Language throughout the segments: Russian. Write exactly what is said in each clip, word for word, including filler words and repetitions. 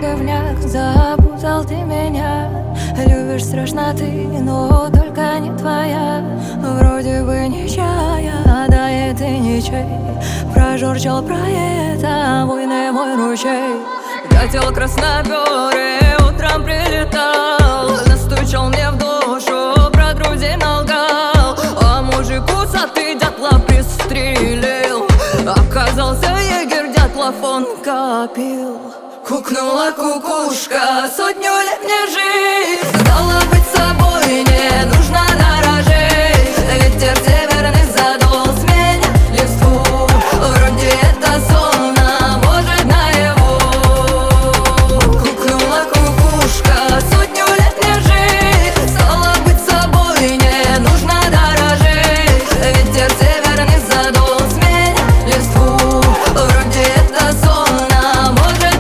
говняк, запутал ты меня. Любишь страшно ты, но только не твоя. Вроде бы ничья, да и ты ничей. Прожурчал про это буйный мой ручей. Дятел красноперый утром прилетал, настучал мне в душу, про друзей налгал. А мужик усатый дятла пристрелил. Оказался егерь, дятлов он копил. Кукнула кукушка, сотню лет мне жить. Стало быть собой, не нужно дорожить. Ветер северный задул с меня листву. Вроде это сон, а может наяву. Кукнула кукушка, сотню лет мне жить. Стало быть собой, не нужно дорожить. Ветер северный задул с меня листву. Вроде это сон, а может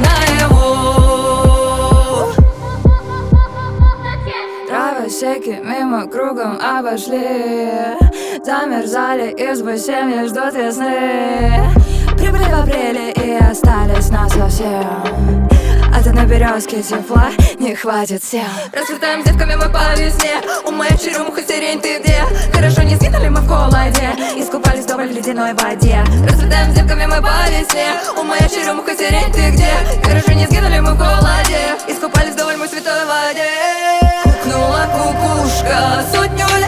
наяву. Травосеки мимо кругом обошли, замерзали избы, семьи ждут весны. Прибыли в апреле и остались насовсем. А ты на березке тепла не хватит сил. Расцветаем девками мы по весне. У моей черемуха сирень, ты где? Хорошо не сгинули мы в холоде, искупались вдоволь в ледяной воде. Расцветаем девками мы по весне. У моей черемуха сирень, ты где? Хорошо не сгинули мы в холоде, искупались вдоволь мы в святой воде. Кукнула кукушка, сотню